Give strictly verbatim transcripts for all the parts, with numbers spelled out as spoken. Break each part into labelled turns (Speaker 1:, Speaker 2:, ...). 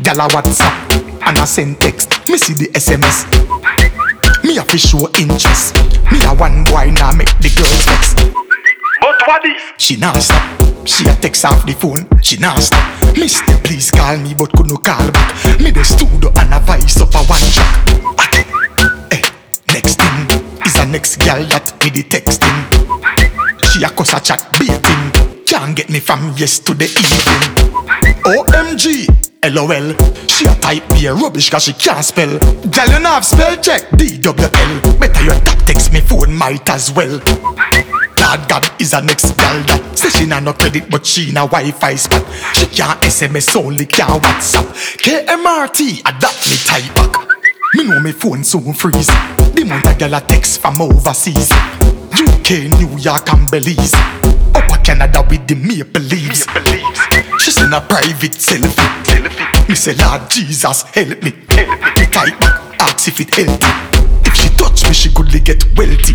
Speaker 1: Gyal a WhatsApp and I send text. Me see the S M S. Me have to show interest. Me a one boy now make the girls vex.
Speaker 2: But what is?
Speaker 1: She nah stop. She a text off the phone. She nah stop. Mister, please call me, but could no call back. Me the studio and a voice up a one track. Eh, next thing is a next girl that me the texting. She a cuss a chat baiting. Can't get me from yes to the evening. O M G, LOL. She a type be a rubbish cause she can't spell. Girl you know have spell check D W L. Better you tap text me phone might as well. Lord God is a next girl that say she nah no credit but she na Wi-Fi spot. She can't S M S only can't WhatsApp. K M R T adapt me type back. Me know me phone soon freeze. The month a girl a text from overseas. U K, New York and Belize. Upper Canada with the maple leaves. She send a private selfie. Me say Lord Jesus help me. Me type back ask if it healthy. If she touch me she could get wealthy.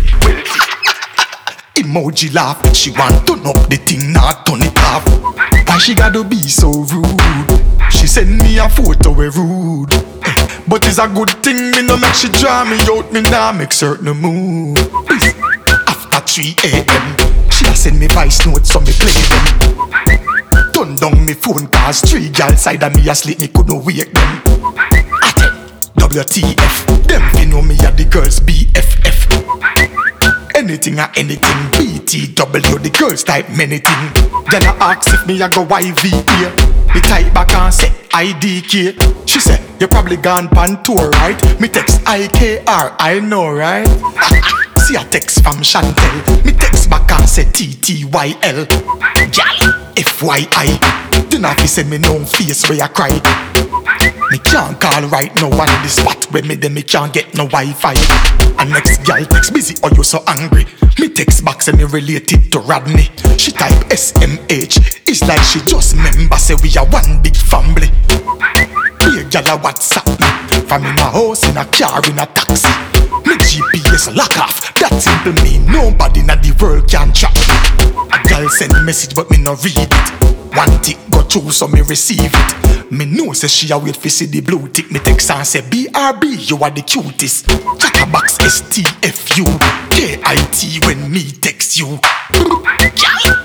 Speaker 1: Emoji laugh. She want turn up the thing not turn it off. Why she gotta be so rude? She send me a photo we rude. But it's a good thing me no make she draw me out. Me nah make certain move. After three A M she a send me voice notes so me play them. Turn down me phone cause three gal side of me asleep me could no wake them. W T F them fi know me a the girls B F F. Anything or anything B T W the girls type many thing. Then I ask if me a go Y V A. Me type back and say I D K. She said you probably gone pan tour right. Me text I K R I know right. See a text from Chantel. Me text back and say T T Y L. Gal F Y I. Then I fi send me no face where I cry. Me can't call right now on the spot where me then me can't get no Wi-Fi. And next girl text busy or you so angry. Me text back say me related to Rodney. She type S M H. It's like she just member say we are one big family. Be a girl a WhatsApp me. From in a house, in a car, in a taxi. Me G P S lock off. That simple mean nobody in the world can track me. A girl send message but me no read it. One tick go through so me receive it. Me know say she a wait for see the blue tick. Me text and say B R B you are the cutest. Chatterbox S T F U K I T when me text you.